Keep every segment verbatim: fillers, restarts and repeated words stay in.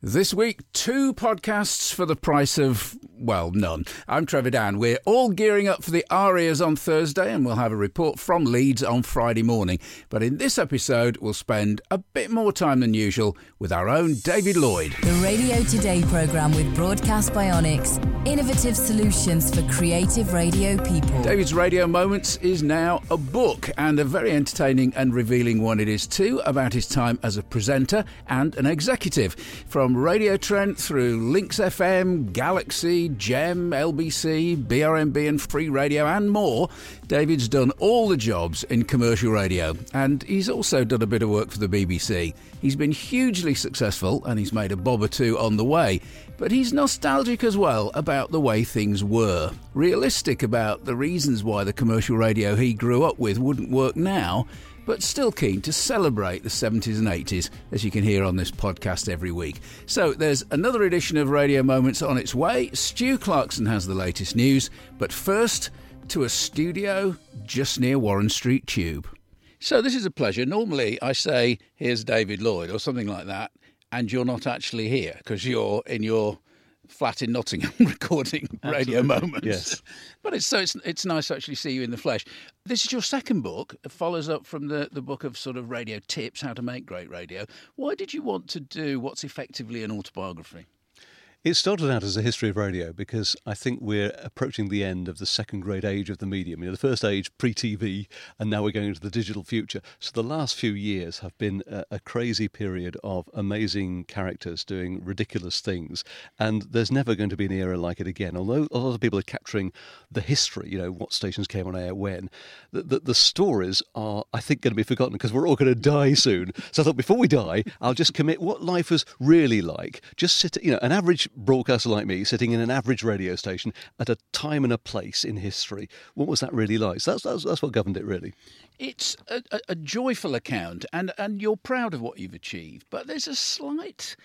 This week, two podcasts for the price of, well, none. I'm Trevor Dan. We're all gearing up for the Arias on Thursday, and we'll have a report from Leeds on Friday morning. But in this episode, we'll spend a bit more time than usual with our own David Lloyd. The Radio Today programme with Broadcast Bionics. Innovative solutions for creative radio people. David's Radio Moments is now a book, and a very entertaining and revealing one it is too, about his time as a presenter and an executive. From Radio Trent through Lynx F M, Galaxy, Gem, L B C, B R M B and Free Radio and more, David's done all the jobs in commercial radio, and he's also done a bit of work for the B B C. He's been hugely successful and he's made a bob or two on the way, but he's nostalgic as well about the way things were, realistic about the reasons why the commercial radio he grew up with wouldn't work now, but still keen to celebrate the seventies and eighties, as you can hear on this podcast every week. So there's another edition of Radio Moments on its way. Stu Clarkson has the latest news, but first to a studio just near Warren Street Tube. So this is a pleasure. Normally I say, here's David Lloyd or something like that, and you're not actually here because you're in your flat in Nottingham recording Radio Moments. Yes. But it's so it's it's nice to actually see you in the flesh. This is your second book. It follows up from the, the book of sort of radio tips, how to make great radio. Why did you want to do what's effectively an autobiography? It started out as a history of radio because I think we're approaching the end of the second great age of the medium. You know, the first age, pre-T V, and now we're going into the digital future. So the last few years have been a, a crazy period of amazing characters doing ridiculous things. And there's never going to be an era like it again. Although a lot of people are capturing the history, you know, what stations came on air when, the, the, the stories are, I think, going to be forgotten because we're all going to die soon. So I thought before we die, I'll just commit what life was really like. Just sit, you know, an average broadcaster like me sitting in an average radio station at a time and a place in history. What was that really like? So that's, that's, that's what governed it, really. It's a, a, a joyful account, and, and you're proud of what you've achieved, but there's a slight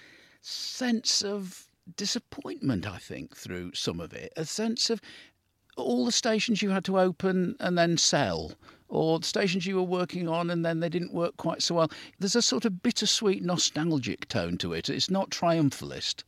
sense of disappointment, I think, through some of it. A sense of all the stations you had to open and then sell, or the stations you were working on and then they didn't work quite so well. There's a sort of bittersweet, nostalgic tone to it. It's not triumphalist.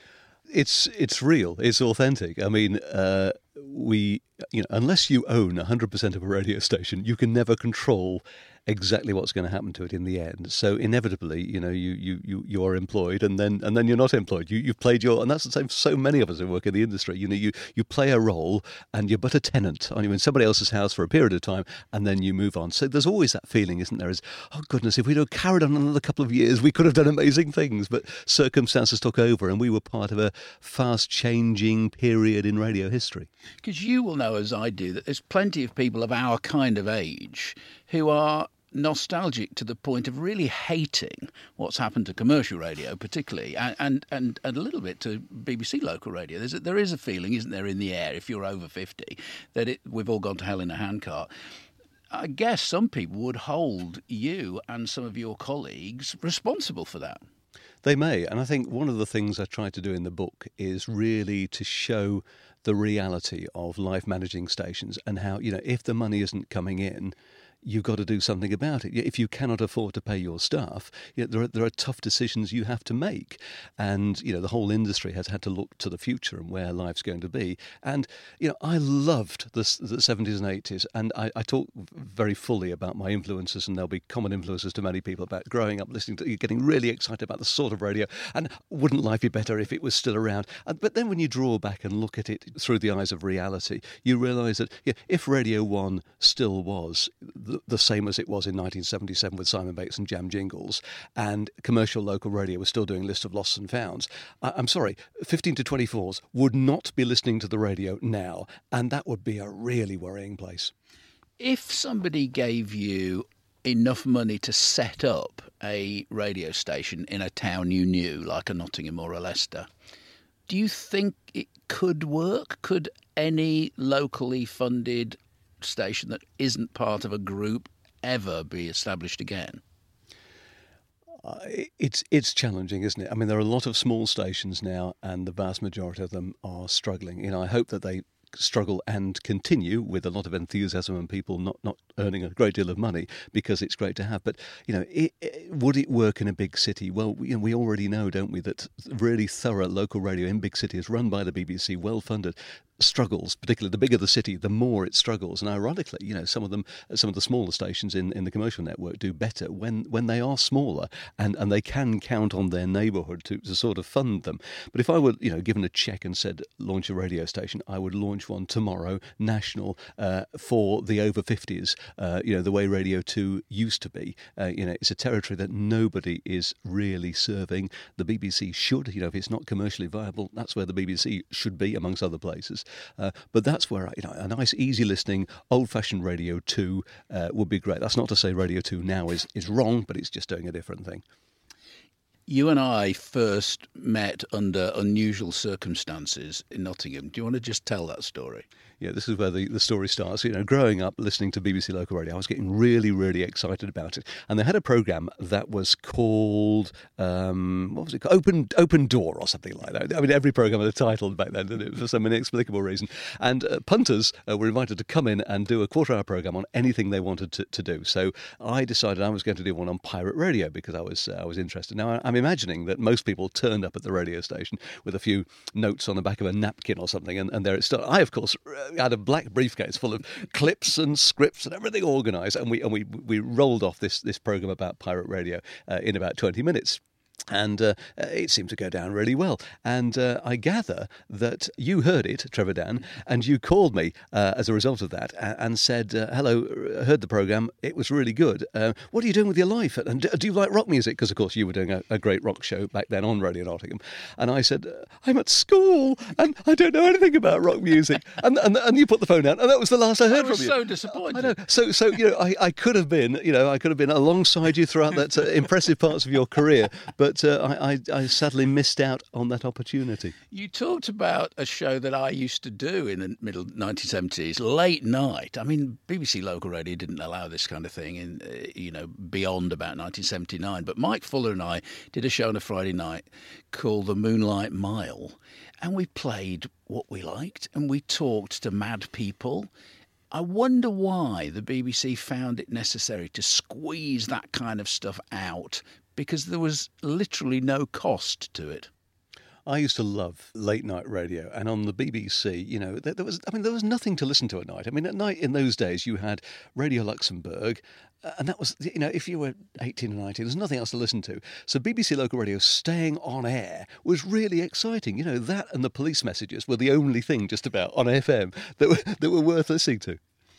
It's it's real. It's authentic. I mean, uh, we you know, unless you own one hundred percent of a radio station, you can never control exactly what's going to happen to it in the end. So inevitably, you know, you you you, you are employed, and then and then you're not employed. You you've played your, and that's the same for so many of us who work in the industry. You know, you you play a role, and you're but a tenant, aren't you, in somebody else's house for a period of time, and then you move on. So there's always that feeling, isn't there? Is, oh goodness, if we'd have carried on another couple of years, we could have done amazing things. But circumstances took over, and we were part of a fast-changing period in radio history. Because you will know, as I do, that there's plenty of people of our kind of age who are nostalgic to the point of really hating what's happened to commercial radio, particularly, and and, and, and a little bit to B B C local radio. There's a, there is a feeling, isn't there, in the air, if you're over fifty, that it, we've all gone to hell in a handcart. I guess some people would hold you and some of your colleagues responsible for that. They may, and I think one of the things I try to do in the book is really to show the reality of live managing stations and how, you know, if the money isn't coming in, you've got to do something about it. If you cannot afford to pay your staff, you know, there are, there are tough decisions you have to make. And, you know, the whole industry has had to look to the future and where life's going to be. And, you know, I loved the, the seventies and eighties. And I, I talk very fully about my influences, and there'll be common influences to many people about growing up listening to, getting really excited about the sort of radio. And wouldn't life be better if it was still around? And, but then when you draw back and look at it through the eyes of reality, you realise that, yeah, if Radio One still was the, the same as it was in nineteen seventy-seven with Simon Bates and Jam Jingles, and commercial local radio was still doing List of Losts and Founds, I, I'm sorry, fifteen to twenty-fours would not be listening to the radio now, and that would be a really worrying place. If somebody gave you enough money to set up a radio station in a town you knew, like a Nottingham or a Leicester, do you think it could work? Could any locally funded station that isn't part of a group ever be established again? Uh, it's it's challenging, isn't it? I mean, there are a lot of small stations now, and the vast majority of them are struggling. You know, I hope that they struggle and continue with a lot of enthusiasm and people not, not earning a great deal of money because it's great to have. But, you know, it, it, would it work in a big city? Well, you know, we already know, don't we, that really thorough local radio in big cities run by the B B C, well-funded, struggles, particularly the bigger the city, the more it struggles. And ironically, you know, some of them, some of the smaller stations in, in the commercial network do better when, when they are smaller and, and they can count on their neighbourhood to, to sort of fund them. But if I were, you know, given a cheque and said, launch a radio station, I would launch one tomorrow, national, uh, for the over fifties, uh, you know, the way Radio two used to be. Uh, you know, it's a territory that nobody is really serving. The B B C should, you know, if it's not commercially viable, that's where the B B C should be, amongst other places. Uh, but that's where, you know, a nice, easy listening, old-fashioned Radio two uh, would be great. That's not to say Radio two now is, is wrong, but it's just doing a different thing. You and I first met under unusual circumstances in Nottingham. Do you want to just tell that story? Yeah, this is where the, the story starts. You know, growing up listening to B B C Local Radio, I was getting really, really excited about it. And they had a programme that was called, um, what was it called? Open Open Door or something like that. I mean, every programme had a title back then, didn't it, for some inexplicable reason. And uh, punters uh, were invited to come in and do a quarter-hour programme on anything they wanted to, to do. So I decided I was going to do one on pirate radio because I was uh, I was interested. Now, I'm imagining that most people turned up at the radio station with a few notes on the back of a napkin or something, and, and there it started. I, of course, had a black briefcase full of clips and scripts and everything organised, and we and we we rolled off this this programme about pirate radio uh, in about twenty minutes. And uh, it seemed to go down really well. And uh, I gather that you heard it, Trevor Dan, and you called me uh, as a result of that and said, uh, hello, heard the programme, it was really good. Uh, what are you doing with your life? And do you like rock music? Because, of course, you were doing a, a great rock show back then on Radio Nottingham. And I said, I'm at school and I don't know anything about rock music. And and, and you put the phone down, and that was the last I heard I was from you. so disappointed. I know. So, so you know, I, I could have been, you know, I could have been alongside you throughout that uh, impressive parts of your career, but But uh, I, I, I sadly missed out on that opportunity. You talked about a show that I used to do in the middle nineteen seventies, late night. I mean, B B C Local Radio didn't allow this kind of thing in, uh, you know, beyond about nineteen seventy-nine. But Mike Fuller and I did a show on a Friday night called The Moonlight Mile. And we played what we liked and we talked to mad people. I wonder why the B B C found it necessary to squeeze that kind of stuff out, because there was literally no cost to it. I used to love late night radio, and on the B B C, you know, there, there was, I mean, there was nothing to listen to at night. I mean, at night in those days, you had Radio Luxembourg, uh, and that was, you know, if you were eighteen or nineteen, there's nothing else to listen to. So B B C Local Radio staying on air was really exciting. You know, that and the police messages were the only thing just about on F M that were, that were worth listening to.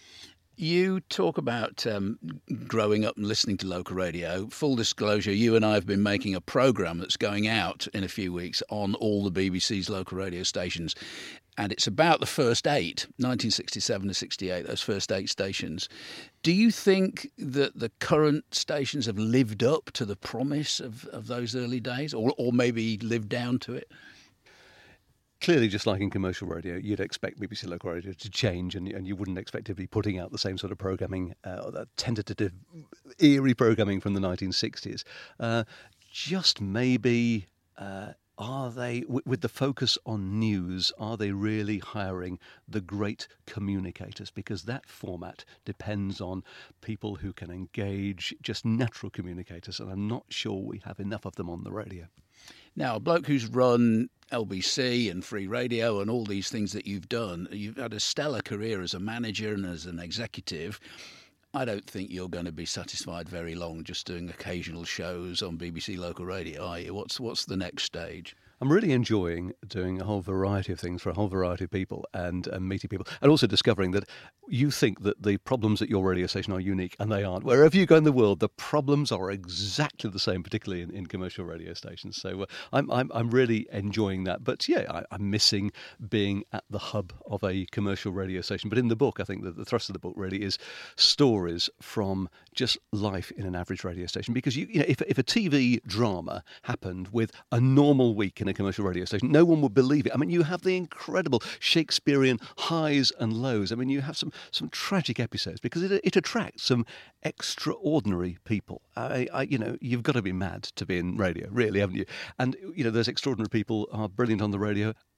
You talk about um, growing up and listening to local radio. Full disclosure, you and I have been making a programme that's going out in a few weeks on all the B B C's local radio stations. And it's about the first eight, nineteen sixty-seven to sixty-eight, those first eight stations. Do you think that the current stations have lived up to the promise of, of those early days, or, or maybe lived down to it? Clearly, just like in commercial radio, you'd expect B B C Local Radio to change, and, and you wouldn't expect to be putting out the same sort of programming, uh, or that tentative, eerie programming from the nineteen sixties. Uh, just maybe, uh, are they, w- with the focus on news, are they really hiring the great communicators? Because that format depends on people who can engage, just natural communicators, and I'm not sure we have enough of them on the radio. Now, a bloke who's run L B C and Free Radio and all these things that you've done, you've had a stellar career as a manager and as an executive. I don't think you're going to be satisfied very long just doing occasional shows on B B C Local Radio, are you? What's what's the next stage? I'm really enjoying doing a whole variety of things for a whole variety of people and, and meeting people, and also discovering that you think that the problems at your radio station are unique, and they aren't. Wherever you go in the world, the problems are exactly the same, particularly in, in commercial radio stations. So uh, I'm, I'm I'm really enjoying that. But yeah, I, I'm missing being at the hub of a commercial radio station. But in the book, I think that the thrust of the book really is stories from just life in an average radio station. Because you, you know, if if a T V drama happened with a normal week in a commercial radio station, no one would believe it. I mean, you have the incredible Shakespearean highs and lows. I mean, you have some some tragic episodes because it it attracts some extraordinary people. I, I you know, you've got to be mad to be in radio, really, haven't you? And you know, those extraordinary people are brilliant on the radio,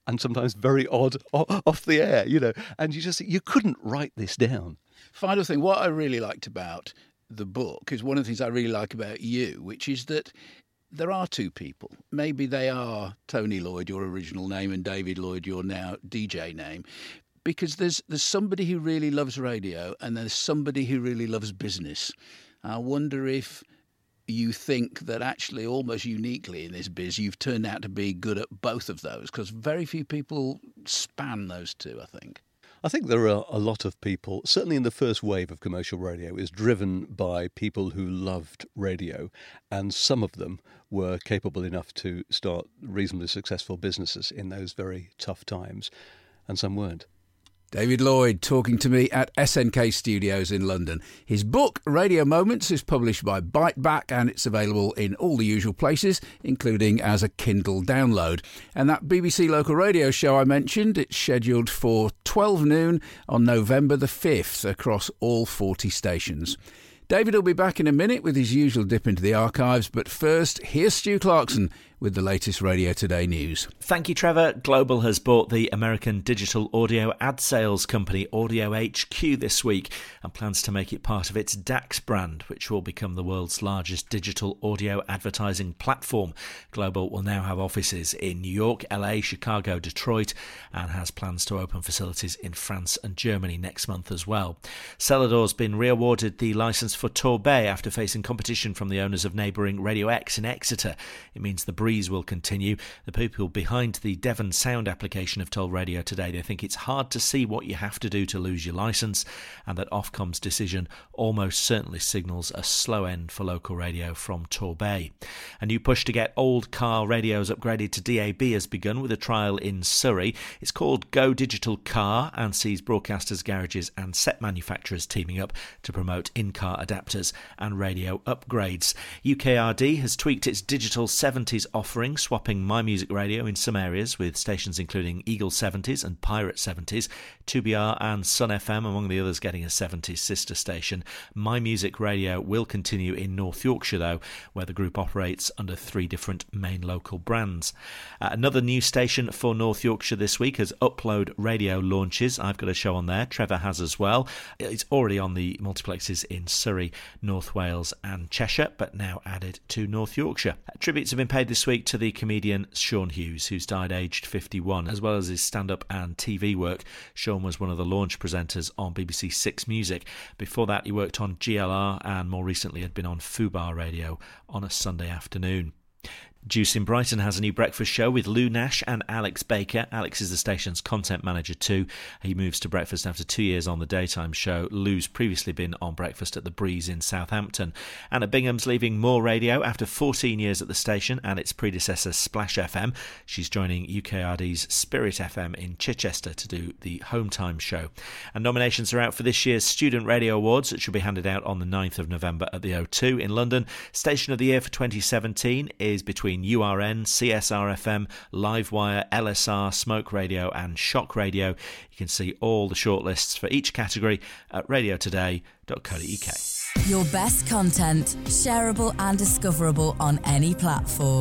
and sometimes very odd off the air, you know. And you just you couldn't write this down. Final thing, what I really liked about the book is one of the things I really like about you, which is that there are two people. Maybe they are Tony Lloyd, your original name, and David Lloyd, your now D J name. Because there's there's somebody who really loves radio and there's somebody who really loves business. I wonder if you think that actually almost uniquely in this biz you've turned out to be good at both of those, because very few people span those two, I think. I think there are a lot of people, certainly in the first wave of commercial radio, is driven by people who loved radio, and some of them were capable enough to start reasonably successful businesses in those very tough times, and some weren't. David Lloyd talking to me at S N K Studios in London. His book, Radio Moments, is published by Biteback and it's available in all the usual places, including as a Kindle download. And that B B C local radio show I mentioned, it's scheduled for twelve noon on November the fifth across all forty stations. David will be back in a minute with his usual dip into the archives, but first, here's Stu Clarkson with the latest Radio Today news. Thank you, Trevor. Global has bought the American digital audio ad sales company Audio H Q this week and plans to make it part of its DAX brand, which will become the world's largest digital audio advertising platform. Global will now have offices in New York, L A, Chicago, Detroit, and has plans to open facilities in France and Germany next month as well. Celador's been re-awarded the licence for Torbay after facing competition from the owners of neighbouring Radio X in Exeter. It means the breeze will continue. The people behind the Devon Sound application have told Radio Today they think it's hard to see what you have to do to lose your licence, and that Ofcom's decision almost certainly signals a slow end for local radio from Torbay. A new push to get old car radios upgraded to D A B has begun with a trial in Surrey. It's called Go Digital Car and sees broadcasters, garages and set manufacturers teaming up to promote in-car adapters and radio upgrades. U K R D has tweaked its digital seventies offering, swapping My Music Radio in some areas with stations including Eagle seventies and Pirate seventies, two B R and Sun F M among the others getting a seventies sister station. My Music Radio will continue in North Yorkshire though, where the group operates under three different main local brands. Uh, another new station for North Yorkshire this week as Upload Radio launches. I've got a show on there, Trevor has as well. It's already on the multiplexes in Surrey, North Wales and Cheshire, but now added to North Yorkshire. Uh, tributes have been paid this week to the comedian Sean Hughes, who's died aged fifty-one, as well as his stand-up and T V work. Sean was one of the launch presenters on B B C Six Music. Before that, he worked on G L R and more recently had been on Fubar Radio on a Sunday afternoon. Juice in Brighton has a new breakfast show with Lou Nash and Alex Baker. Alex is the station's content manager too. He moves to breakfast after two years on the daytime show. Lou's previously been on breakfast at the Breeze in Southampton. Anna Bingham's leaving More Radio after fourteen years at the station and its predecessor Splash F M. She's joining U K R D's Spirit F M in Chichester to do the Home Time show. And nominations are out for this year's Student Radio Awards, which will be handed out on the ninth of November at the O two in London. Station of the Year for twenty seventeen is between U R N, C S R F M, Livewire, L S R, Smoke Radio and Shock Radio. You can see all the shortlists for each category at radio today dot co dot uk. Your best content, shareable and discoverable on any platform.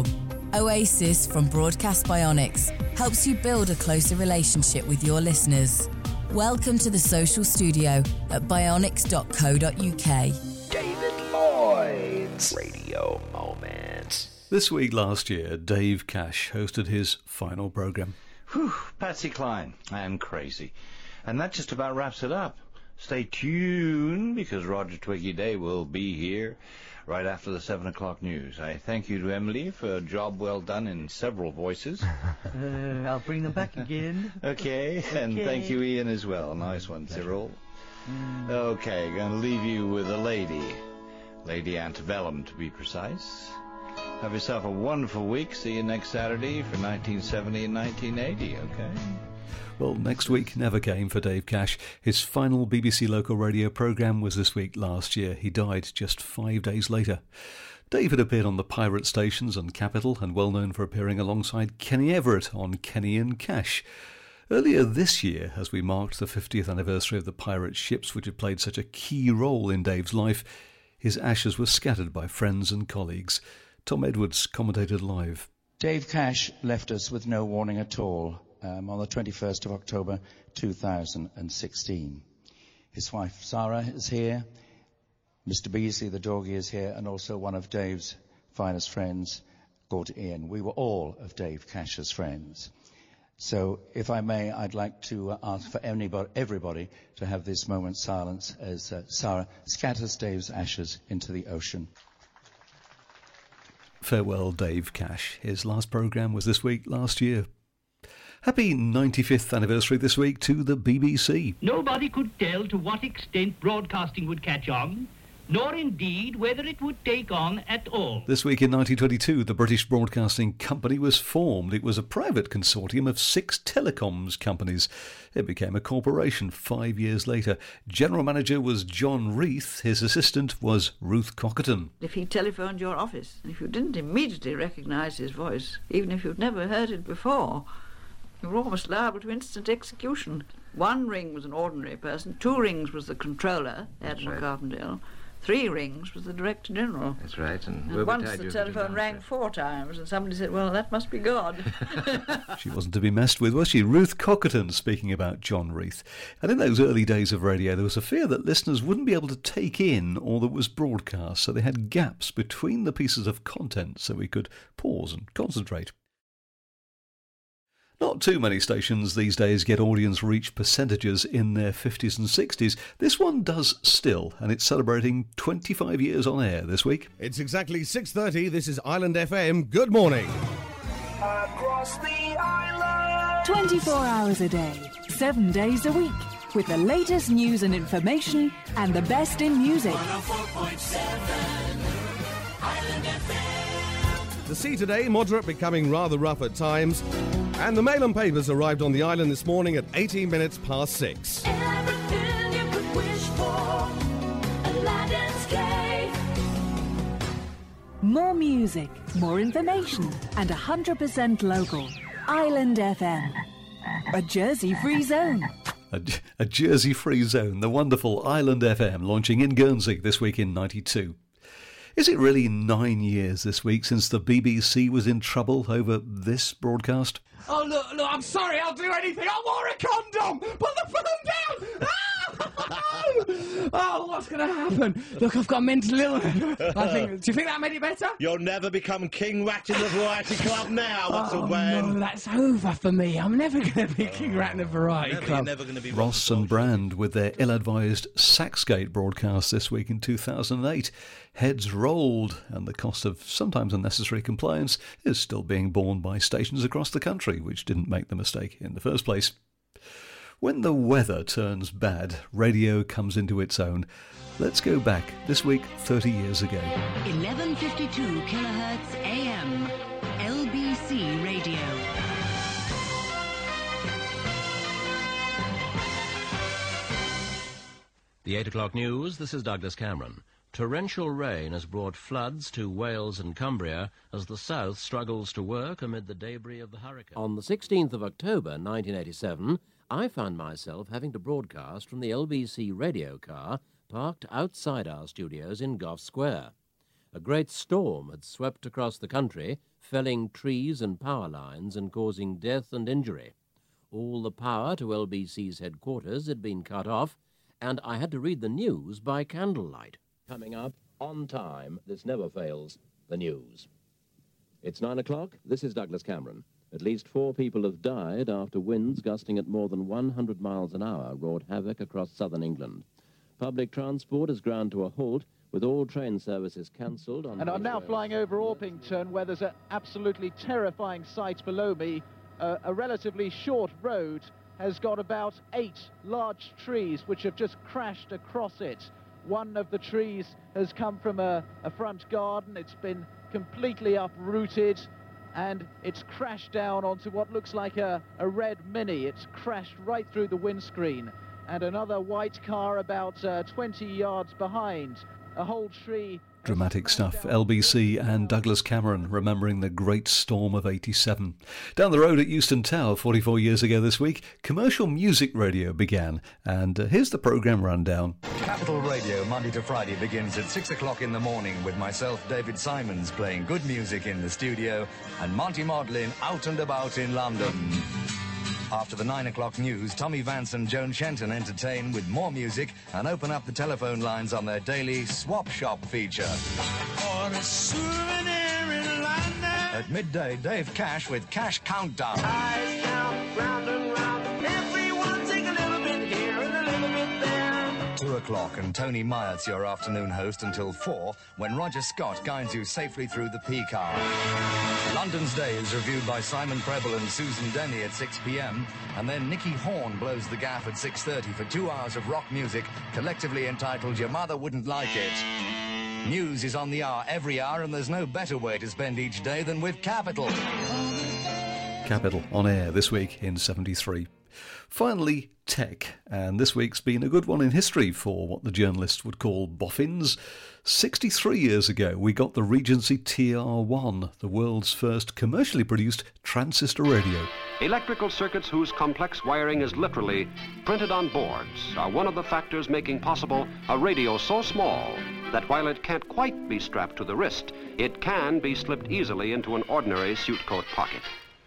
Oasis from Broadcast Bionics helps you build a closer relationship with your listeners. Welcome to the social studio at bionics dot co dot uk. David Lloyd's Radio Moments. This week last year, Dave Cash hosted his final programme. Whew, Patsy Cline, I am crazy. And that just about wraps it up. Stay tuned, because Roger Twiggy Day will be here right after the seven o'clock news. I thank you to Emily for a job well done in several voices. uh, I'll bring them back again. Okay, okay. And thank you, Ian, as well. Nice one, Cyril. Mm. Okay, going to leave you with a lady. Lady Antebellum, to be precise. Have yourself a wonderful week. See you next Saturday for nineteen seventy and nineteen eighty, okay? Well, next week never came for Dave Cash. His final B B C local radio programme was this week last year. He died just five days later. David appeared on the pirate stations and Capital, and well known for appearing alongside Kenny Everett on Kenny and Cash. Earlier this year, as we marked the fiftieth anniversary of the pirate ships which had played such a key role in Dave's life, his ashes were scattered by friends and colleagues. Tom Edwards commentated live. Dave Cash left us with no warning at all, um, on the twenty-first of October two thousand sixteen. His wife Sarah is here, Mister Beasley the doggy is here, and also one of Dave's finest friends called Ian. We were all of Dave Cash's friends. So, if I may, I'd like to uh, ask for anybody, everybody to have this moment's silence as uh, Sarah scatters Dave's ashes into the ocean. Farewell, Dave Cash. His last programme was this week last year. Happy ninety-fifth anniversary this week to the B B C. Nobody could tell to what extent broadcasting would catch on, nor indeed whether it would take on at all. This week in nineteen twenty-two, the British Broadcasting Company was formed. It was a private consortium of six telecoms companies. It became a corporation five years later. General manager was John Reith. His assistant was Ruth Cockerton. If he telephoned your office, and if you didn't immediately recognise his voice, even if you'd never heard it before, you were almost liable to instant execution. One ring was an ordinary person, two rings was the controller, Admiral Carpendale, three rings was the Director General. That's right. And, and once the telephone rang four times, and somebody said, well, that must be God. She wasn't to be messed with, was she? Ruth Cockerton speaking about John Reith. And in those early days of radio, there was a fear that listeners wouldn't be able to take in all that was broadcast, so they had gaps between the pieces of content so we could pause and concentrate. Not too many stations these days get audience reach percentages in their fifties and sixties. This one does still, and it's celebrating twenty-five years on air this week. It's exactly six thirty. This is Island F M. Good morning. Across the island. twenty-four hours a day, seven days a week, with the latest news and information and the best in music. one oh four point seven Island F M. The sea today, moderate, becoming rather rough at times. And the mail and papers arrived on the island this morning at eighteen minutes past six. Everything you could wish for, Aladdin's cave. More music, more information, and one hundred percent local. Island F M. A Jersey-free zone. A, a Jersey-free zone, the wonderful Island F M, launching in Guernsey this week in ninety-two. Is it really nine years this week since the B B C was in trouble over this broadcast? Oh, look, look, I'm sorry, I'll do anything. I wore a condom. Put the phone down. Oh, what's going to happen? Look, I've got mental illness. I think, do you think that made it better? You'll never become King Rat in the Variety Club now, Russell Oh, Brand. no, that's over for me. I'm never going to be King Rat in the Variety Never, Club. you're never going to be Ross and Brand with their ill-advised Saxgate broadcast this week in two thousand eight. Heads rolled, and the cost of sometimes unnecessary compliance is still being borne by stations across the country, which didn't make the mistake in the first place. When the weather turns bad, radio comes into its own. Let's go back, this week, thirty years ago. eleven fifty-two kilohertz A M, L B C Radio. The eight o'clock news, this is Douglas Cameron. Torrential rain has brought floods to Wales and Cumbria as the south struggles to work amid the debris of the hurricane. On the sixteenth of October nineteen eighty-seven, I found myself having to broadcast from the L B C radio car parked outside our studios in Gough Square. A great storm had swept across the country, felling trees and power lines and causing death and injury. All the power to L B C's headquarters had been cut off, and I had to read the news by candlelight. Coming up, on time, this never fails, the news. It's nine o'clock, this is Douglas Cameron. At least four people have died after winds gusting at more than one hundred miles an hour wrought havoc across southern England. Public transport has ground to a halt, with all train services cancelled. And I'm now flying over Orpington, where there's an absolutely terrifying sight below me. Uh, a relatively short road has got about eight large trees which have just crashed across it. One of the trees has come from a, a front garden. It's been completely uprooted, and it's crashed down onto what looks like a, a red Mini. It's crashed right through the windscreen. And another white car about uh, twenty yards behind. A whole tree... Dramatic stuff. L B C and Douglas Cameron remembering the great storm of eighty-seven. Down the road at Euston Tower, forty-four years ago this week, commercial music radio began. And uh, here's the programme rundown. Capital Radio, Monday to Friday, begins at six o'clock in the morning with myself, David Simons, playing good music in the studio, and Monty Modlin out and about in London. After the nine o'clock news, Tommy Vance and Joan Shenton entertain with more music and open up the telephone lines on their daily Swap Shop feature. For a souvenir in London. At midday, Dave Cash with Cash Countdown. I count round and round. Everyone take a little bit here and a little bit there. Two o'clock, and Tony Myatt's your afternoon host until four, when Roger Scott guides you safely through the P-car. London's Day is reviewed by Simon Prebble and Susan Denny at six p.m, and then Nicky Horn blows the gaff at six thirty for two hours of rock music, collectively entitled Your Mother Wouldn't Like It. News is on the hour every hour, and there's no better way to spend each day than with Capital. Capital on air this week in seventy-three. Finally, tech, and this week's been a good one in history for what the journalists would call boffins. sixty-three years ago, we got the Regency T R one, the world's first commercially produced transistor radio. Electrical circuits whose complex wiring is literally printed on boards are one of the factors making possible a radio so small that while it can't quite be strapped to the wrist, it can be slipped easily into an ordinary suit coat pocket.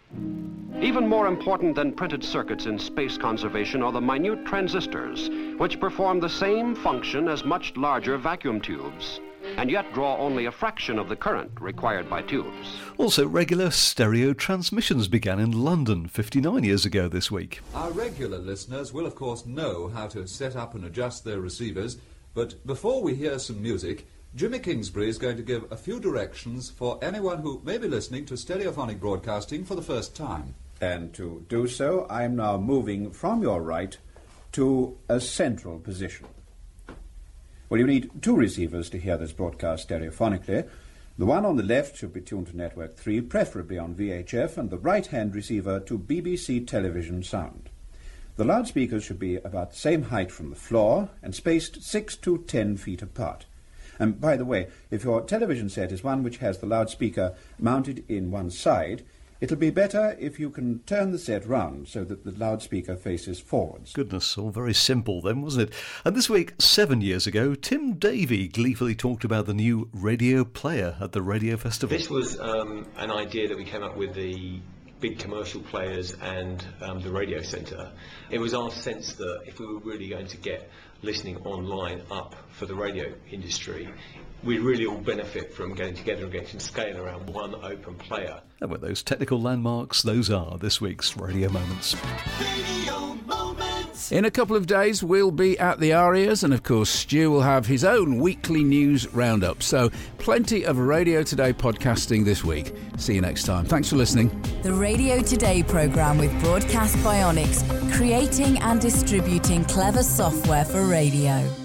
Even more important than printed circuits in space conservation are the minute transistors, which perform the same function as much larger vacuum tubes, and yet draw only a fraction of the current required by tubes. Also, regular stereo transmissions began in London fifty-nine years ago this week. Our regular listeners will, of course, know how to set up and adjust their receivers, but before we hear some music, Jimmy Kingsbury is going to give a few directions for anyone who may be listening to stereophonic broadcasting for the first time. And to do so, I am now moving from your right to a central position. Well, you need two receivers to hear this broadcast stereophonically. The one on the left should be tuned to network three, preferably on V H F, and the right-hand receiver to B B C television sound. The loudspeakers should be about the same height from the floor and spaced six to ten feet apart. And by the way, if your television set is one which has the loudspeaker mounted in one side, it'll be better if you can turn the set round so that the loudspeaker faces forwards. Goodness, all very simple then, wasn't it? And this week, seven years ago, Tim Davie gleefully talked about the new radio player at the Radio Festival. This was um, an idea that we came up with the big commercial players and um, the radio centre. It was our sense that if we were really going to get listening online up for the radio industry, we'd really all benefit from getting together and getting scale around one open player. And with those technical landmarks, those are this week's Radio Moments. Radio Moments. In a couple of days, we'll be at the Arias, and of course, Stu will have his own weekly news roundup. So, plenty of Radio Today podcasting this week. See you next time. Thanks for listening. The Radio Today programme with Broadcast Bionics, creating and distributing clever software for radio.